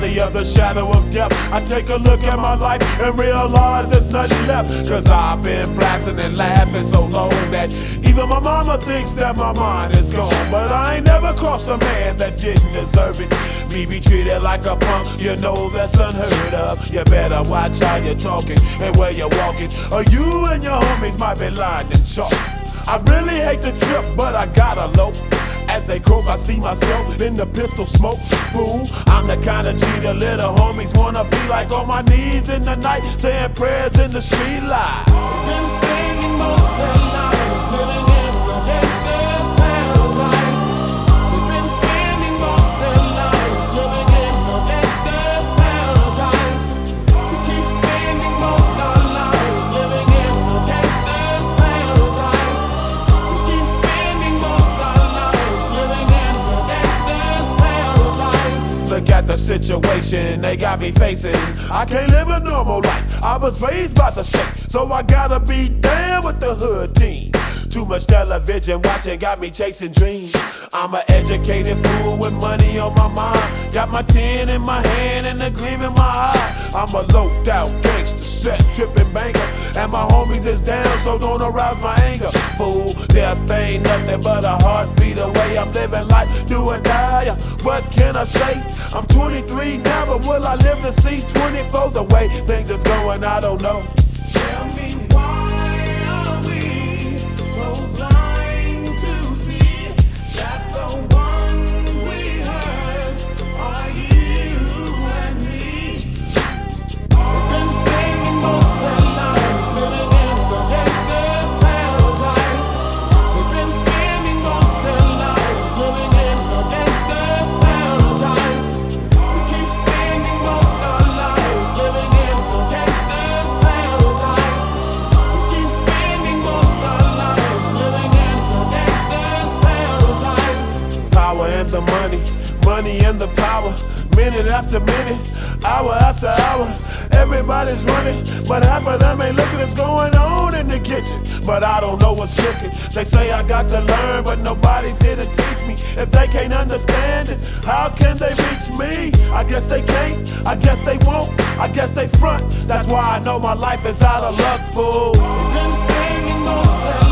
valley of the shadow of death, I take a look at my life and realize there's nothing left. Cause I've been blasting and laughing so long that even my mama thinks that my mind is gone. But I ain't never crossed a man that didn't deserve it. Me be treated like a punk, you know that's unheard of. You better watch how you're talking and where you're walking, or you and your homies might be lined in chalk. I really hate the trip, but I gotta low. As they croak, I see myself in the pistol smoke. Fool, I'm the kind of G the little homies wanna be like, on my knees in the night, saying prayers in the street light. Been spending most of their lives living in the gangster's paradise. We've been spending most of their lives living in the gangster's paradise. We keep spending most of our lives living in the gangster's paradise. We keep spending most of our lives living in the gangster's paradise. Look at the situation they got me facing. I can't live a normal life. I was raised by the state, so I gotta be down with the hood team. Too much television watching got me chasing dreams. I'm an educated fool with money on my mind. Got my tin in my hand and a gleam in my eye. I'm a loped out gangster, set tripping banker, and my homies is down, so don't arouse my anger. Fool, death ain't nothing but a heartbeat away. I'm living life, do or die. What can I say? I'm 23 now, but will I live to see 24? The way things is going, I don't know. Tell me, why are we so blind to see that the ones we hurt are you and me? We've been spending most of our lives living in the gangster's paradise. We've been spending most of our lives living in the gangster's paradise. We keep spending most of our lives living in the gangster's paradise. We keep spending most of our lives living in the gangster's paradise. Power and the money, money and the power. Minute after minute, hour after hour, everybody's running, but half of them ain't looking what's going on in the kitchen. But I don't know what's cooking. They say I got to learn, but nobody's here to teach me. If they can't understand it, how can they reach me? I guess they can't, I guess they won't, I guess they front. That's why I know my life is out of luck, fool. We've been spending most of